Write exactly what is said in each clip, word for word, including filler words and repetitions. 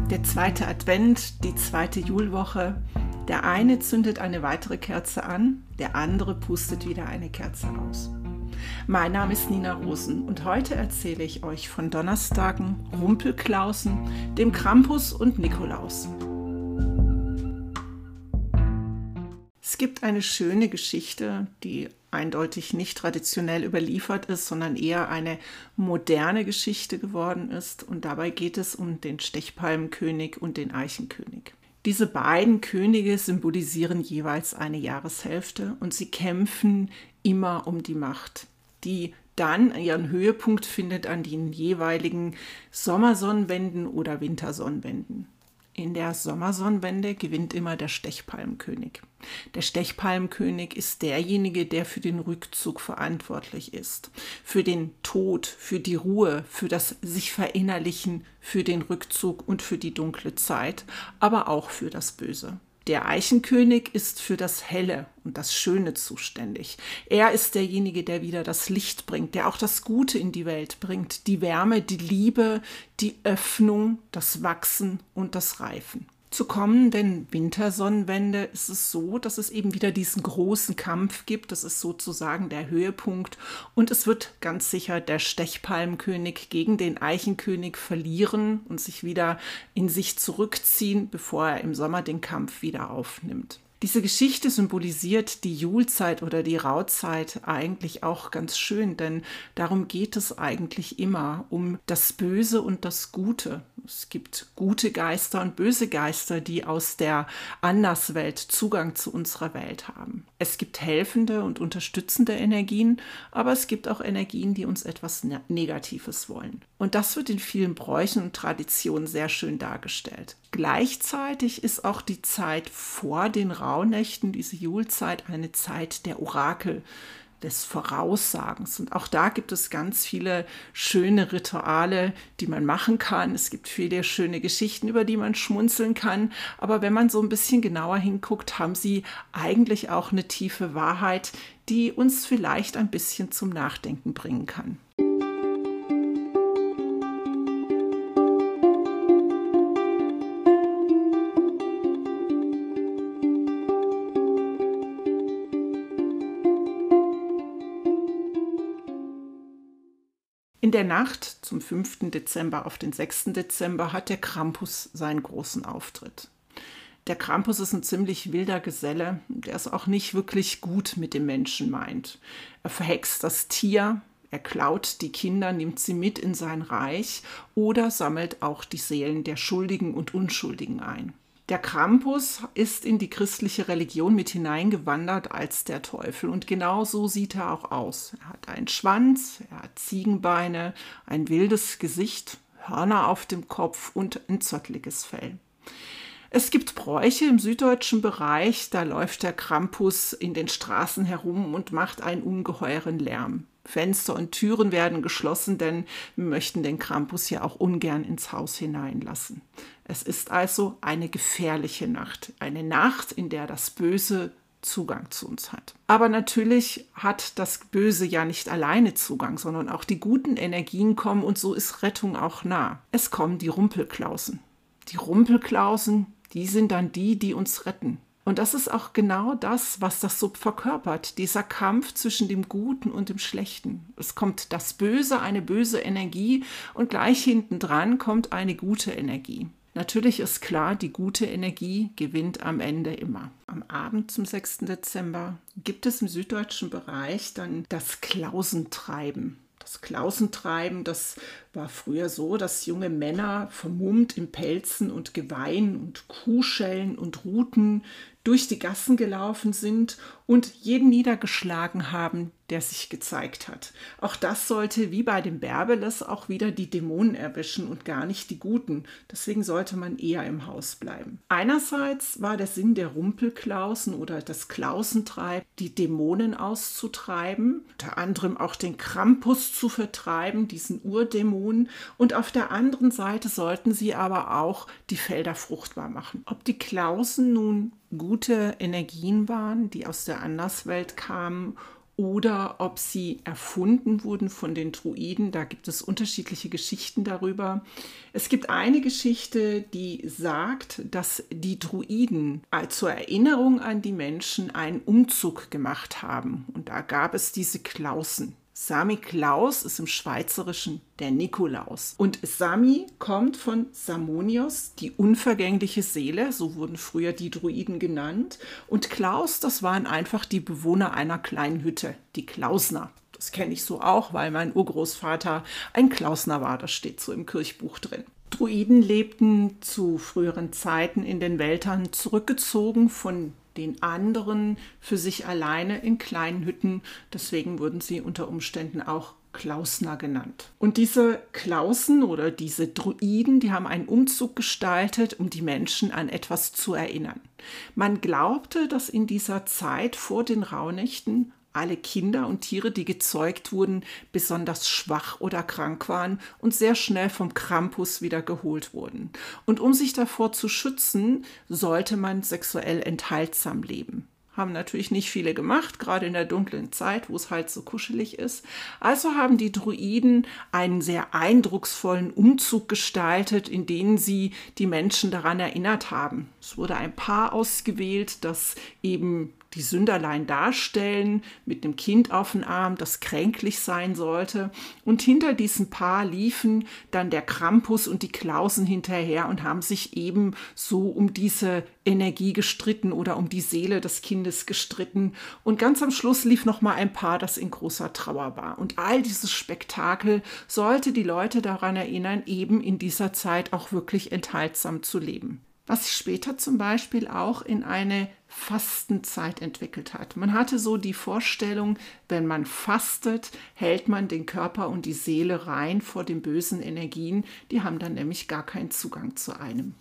Der zweite Advent, die zweite Julwoche. Der eine zündet eine weitere Kerze an, der andere pustet wieder eine Kerze aus. Mein Name ist Nina Rosen und heute erzähle ich euch von Donnerstagen, Rumpelklausen, dem Krampus und Nikolaus. Es gibt eine schöne Geschichte, die eindeutig nicht traditionell überliefert ist, sondern eher eine moderne Geschichte geworden ist. Und dabei geht es um den Stechpalmenkönig und den Eichenkönig. Diese beiden Könige symbolisieren jeweils eine Jahreshälfte und sie kämpfen immer um die Macht, die dann ihren Höhepunkt findet an den jeweiligen Sommersonnenwenden oder Wintersonnenwenden. In der Sommersonnenwende gewinnt immer der Stechpalmenkönig. Der Stechpalmenkönig ist derjenige, der für den Rückzug verantwortlich ist, für den Tod, für die Ruhe, für das sich Verinnerlichen, für den Rückzug und für die dunkle Zeit, aber auch für das Böse. Der Eichenkönig ist für das Helle und das Schöne zuständig. Er ist derjenige, der wieder das Licht bringt, der auch das Gute in die Welt bringt, die Wärme, die Liebe, die Öffnung, das Wachsen und das Reifen. Zur kommenden Wintersonnenwende ist es so, dass es eben wieder diesen großen Kampf gibt. Das ist sozusagen der Höhepunkt. Und es wird ganz sicher der Stechpalmenkönig gegen den Eichenkönig verlieren und sich wieder in sich zurückziehen, bevor er im Sommer den Kampf wieder aufnimmt. Diese Geschichte symbolisiert die Julzeit oder die Rauhzeit eigentlich auch ganz schön, denn darum geht es eigentlich immer, um das Böse und das Gute. Es gibt gute Geister und böse Geister, die aus der Anderswelt Zugang zu unserer Welt haben. Es gibt helfende und unterstützende Energien, aber es gibt auch Energien, die uns etwas Negatives wollen. Und das wird in vielen Bräuchen und Traditionen sehr schön dargestellt. Gleichzeitig ist auch die Zeit vor den Rauhnächten, diese Julzeit, eine Zeit der Orakel, des Voraussagens. Und auch da gibt es ganz viele schöne Rituale, die man machen kann. Es gibt viele schöne Geschichten, über die man schmunzeln kann. Aber wenn man so ein bisschen genauer hinguckt, haben sie eigentlich auch eine tiefe Wahrheit, die uns vielleicht ein bisschen zum Nachdenken bringen kann. In der Nacht zum fünften Dezember auf den sechsten Dezember hat der Krampus seinen großen Auftritt. Der Krampus ist ein ziemlich wilder Geselle, der es auch nicht wirklich gut mit dem Menschen meint. Er verhext das Tier, er klaut die Kinder, nimmt sie mit in sein Reich oder sammelt auch die Seelen der Schuldigen und Unschuldigen ein. Der Krampus ist in die christliche Religion mit hineingewandert als der Teufel und genau so sieht er auch aus. Er hat einen Schwanz, er hat Ziegenbeine, ein wildes Gesicht, Hörner auf dem Kopf und ein zottliges Fell. Es gibt Bräuche im süddeutschen Bereich, da läuft der Krampus in den Straßen herum und macht einen ungeheuren Lärm. Fenster und Türen werden geschlossen, denn wir möchten den Krampus ja auch ungern ins Haus hineinlassen. Es ist also eine gefährliche Nacht, eine Nacht, in der das Böse Zugang zu uns hat. Aber natürlich hat das Böse ja nicht alleine Zugang, sondern auch die guten Energien kommen und so ist Rettung auch nah. Es kommen die Rumpelklausen. Die Rumpelklausen, die sind dann die, die uns retten. Und das ist auch genau das, was das so verkörpert, dieser Kampf zwischen dem Guten und dem Schlechten. Es kommt das Böse, eine böse Energie und gleich hinten dran kommt eine gute Energie. Natürlich ist klar, die gute Energie gewinnt am Ende immer. Am Abend zum sechsten Dezember gibt es im süddeutschen Bereich dann das Klausentreiben. Das Klausentreiben, das war früher so, dass junge Männer vermummt in Pelzen und Geweihen und Kuhschellen und Ruten durch die Gassen gelaufen sind und jeden niedergeschlagen haben, der sich gezeigt hat. Auch das sollte wie bei den Bärbeles auch wieder die Dämonen erwischen und gar nicht die Guten. Deswegen sollte man eher im Haus bleiben. Einerseits war der Sinn der Rumpelklausen oder das Klausentreiben, die Dämonen auszutreiben, unter anderem auch den Krampus zu vertreiben, diesen Urdämon. Und auf der anderen Seite sollten sie aber auch die Felder fruchtbar machen. Ob die Klausen nun gute Energien waren, die aus der Anderswelt kamen, oder ob sie erfunden wurden von den Druiden. Da gibt es unterschiedliche Geschichten darüber. Es gibt eine Geschichte, die sagt, dass die Druiden zur Erinnerung an die Menschen einen Umzug gemacht haben. Und da gab es diese Klausen. Sami Klaus ist im Schweizerischen der Nikolaus. Und Sami kommt von Samonios, die unvergängliche Seele, so wurden früher die Druiden genannt. Und Klaus, das waren einfach die Bewohner einer kleinen Hütte, die Klausner. Das kenne ich so auch, weil mein Urgroßvater ein Klausner war, das steht so im Kirchbuch drin. Druiden lebten zu früheren Zeiten in den Wäldern zurückgezogen von den anderen für sich alleine in kleinen Hütten. Deswegen wurden sie unter Umständen auch Klausner genannt. Und diese Klausen oder diese Druiden, die haben einen Umzug gestaltet, um die Menschen an etwas zu erinnern. Man glaubte, dass in dieser Zeit vor den Rauhnächten alle Kinder und Tiere, die gezeugt wurden, besonders schwach oder krank waren und sehr schnell vom Krampus wieder geholt wurden. Und um sich davor zu schützen, sollte man sexuell enthaltsam leben. Haben natürlich nicht viele gemacht, gerade in der dunklen Zeit, wo es halt so kuschelig ist. Also haben die Druiden einen sehr eindrucksvollen Umzug gestaltet, in dem sie die Menschen daran erinnert haben. Es wurde ein Paar ausgewählt, das eben die Sünderlein darstellen, mit einem Kind auf dem Arm, das kränklich sein sollte. Und hinter diesem Paar liefen dann der Krampus und die Klausen hinterher und haben sich eben so um diese Energie gestritten oder um die Seele des Kindes gestritten. Und ganz am Schluss lief noch mal ein Paar, das in großer Trauer war. Und all dieses Spektakel sollte die Leute daran erinnern, eben in dieser Zeit auch wirklich enthaltsam zu leben. Was sich später zum Beispiel auch in eine Fastenzeit entwickelt hat. Man hatte so die Vorstellung, wenn man fastet, hält man den Körper und die Seele rein vor den bösen Energien. Die haben dann nämlich gar keinen Zugang zu einem.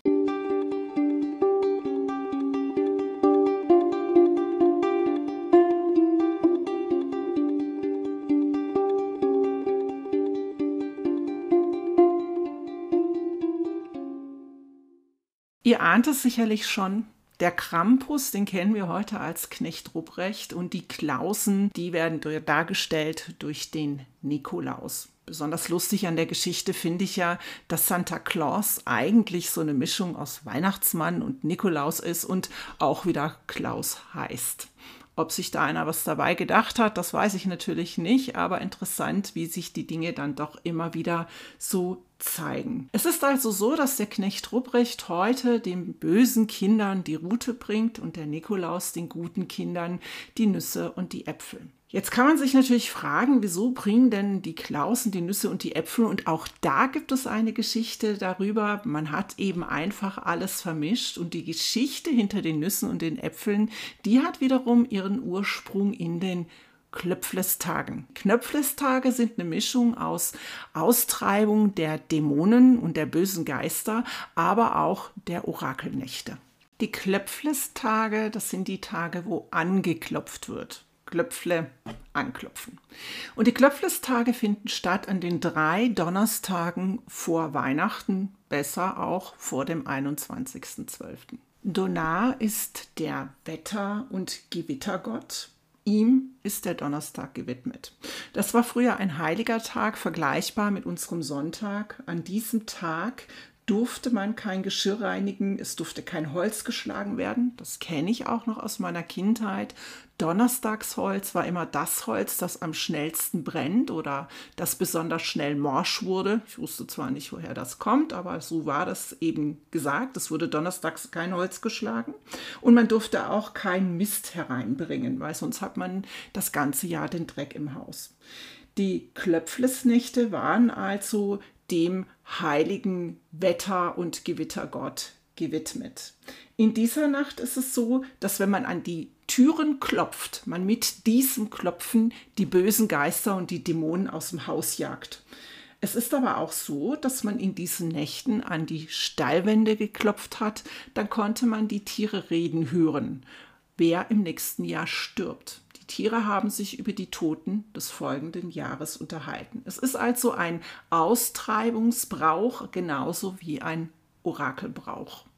Ihr ahnt es sicherlich schon, der Krampus, den kennen wir heute als Knecht Ruprecht und die Klausen, die werden dargestellt durch den Nikolaus. Besonders lustig an der Geschichte finde ich ja, dass Santa Claus eigentlich so eine Mischung aus Weihnachtsmann und Nikolaus ist und auch wieder Klaus heißt. Ob sich da einer was dabei gedacht hat, das weiß ich natürlich nicht, aber interessant, wie sich die Dinge dann doch immer wieder so zeigen. Es ist also so, dass der Knecht Ruprecht heute den bösen Kindern die Rute bringt und der Nikolaus den guten Kindern die Nüsse und die Äpfel. Jetzt kann man sich natürlich fragen, wieso bringen denn die Klausen die Nüsse und die Äpfel? Und auch da gibt es eine Geschichte darüber. Man hat eben einfach alles vermischt und die Geschichte hinter den Nüssen und den Äpfeln, die hat wiederum ihren Ursprung in den Knöpflestagen. Knöpflestage sind eine Mischung aus Austreibung der Dämonen und der bösen Geister, aber auch der Orakelnächte. Die Klöpflestage, das sind die Tage, wo angeklopft wird. Klöpfle, anklopfen. Und die Klöpflestage finden statt an den drei Donnerstagen vor Weihnachten, besser auch vor dem einundzwanzigsten zwölften Donar ist der Wetter- und Gewittergott. Ihm ist der Donnerstag gewidmet. Das war früher ein heiliger Tag, vergleichbar mit unserem Sonntag. An diesem Tag durfte man kein Geschirr reinigen, es durfte kein Holz geschlagen werden. Das kenne ich auch noch aus meiner Kindheit. Donnerstagsholz war immer das Holz, das am schnellsten brennt oder das besonders schnell morsch wurde. Ich wusste zwar nicht, woher das kommt, aber so war das eben gesagt. Es wurde donnerstags kein Holz geschlagen und man durfte auch keinen Mist hereinbringen, weil sonst hat man das ganze Jahr den Dreck im Haus. Die Klöpflesnächte waren also dem heiligen Wetter- und Gewittergott gewidmet. In dieser Nacht ist es so, dass wenn man an die Türen klopft, man mit diesem Klopfen die bösen Geister und die Dämonen aus dem Haus jagt. Es ist aber auch so, dass man in diesen Nächten an die Stallwände geklopft hat, dann konnte man die Tiere reden hören, wer im nächsten Jahr stirbt. Tiere haben sich über die Toten des folgenden Jahres unterhalten. Es ist also ein Austreibungsbrauch, genauso wie ein Orakelbrauch.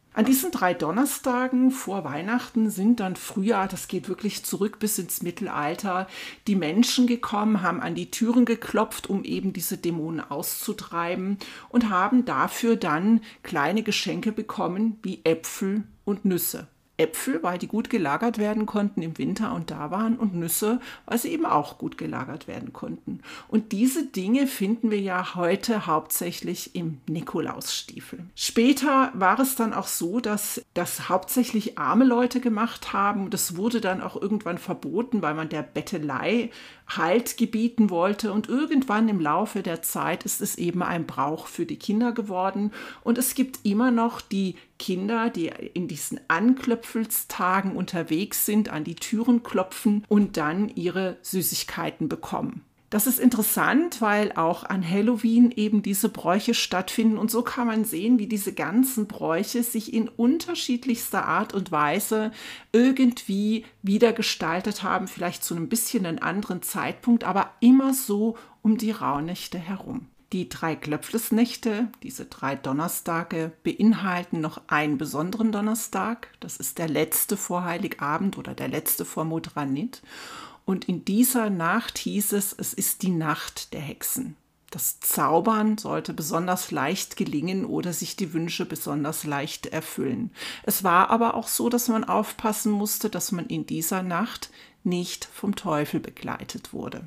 An diesen drei Donnerstagen vor Weihnachten sind dann früher, das geht wirklich zurück bis ins Mittelalter, die Menschen gekommen, haben an die Türen geklopft, um eben diese Dämonen auszutreiben und haben dafür dann kleine Geschenke bekommen wie Äpfel und Nüsse. Äpfel, weil die gut gelagert werden konnten im Winter und da waren, und Nüsse, weil sie eben auch gut gelagert werden konnten. Und diese Dinge finden wir ja heute hauptsächlich im Nikolausstiefel. Später war es dann auch so, dass das hauptsächlich arme Leute gemacht haben. Das wurde dann auch irgendwann verboten, weil man der Bettelei Halt gebieten wollte. Und irgendwann im Laufe der Zeit ist es eben ein Brauch für die Kinder geworden. Und es gibt immer noch die Kinder, die in diesen Anklöpfelstagen unterwegs sind, an die Türen klopfen und dann ihre Süßigkeiten bekommen. Das ist interessant, weil auch an Halloween eben diese Bräuche stattfinden. Und so kann man sehen, wie diese ganzen Bräuche sich in unterschiedlichster Art und Weise irgendwie wiedergestaltet haben. Vielleicht zu einem bisschen einem anderen Zeitpunkt, aber immer so um die Rauhnächte herum. Die drei Klöpflesnächte, diese drei Donnerstage, beinhalten noch einen besonderen Donnerstag. Das ist der letzte vor Heiligabend oder der letzte vor Modranit. Und in dieser Nacht hieß es, es ist die Nacht der Hexen. Das Zaubern sollte besonders leicht gelingen oder sich die Wünsche besonders leicht erfüllen. Es war aber auch so, dass man aufpassen musste, dass man in dieser Nacht nicht vom Teufel begleitet wurde.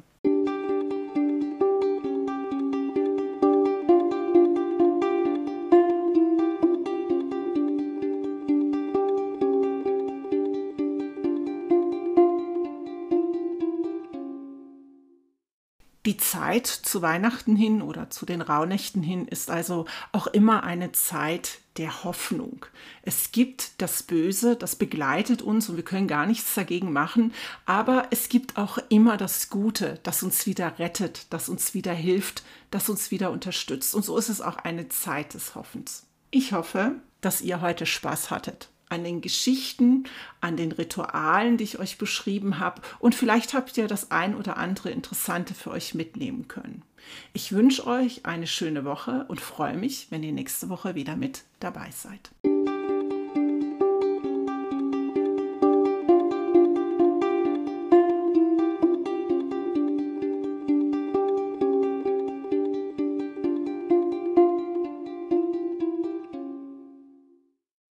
Die Zeit zu Weihnachten hin oder zu den Rauhnächten hin ist also auch immer eine Zeit der Hoffnung. Es gibt das Böse, das begleitet uns und wir können gar nichts dagegen machen, aber es gibt auch immer das Gute, das uns wieder rettet, das uns wieder hilft, das uns wieder unterstützt. Und so ist es auch eine Zeit des Hoffens. Ich hoffe, dass ihr heute Spaß hattet an den Geschichten, an den Ritualen, die ich euch beschrieben habe. Und vielleicht habt ihr das ein oder andere Interessante für euch mitnehmen können. Ich wünsche euch eine schöne Woche und freue mich, wenn ihr nächste Woche wieder mit dabei seid.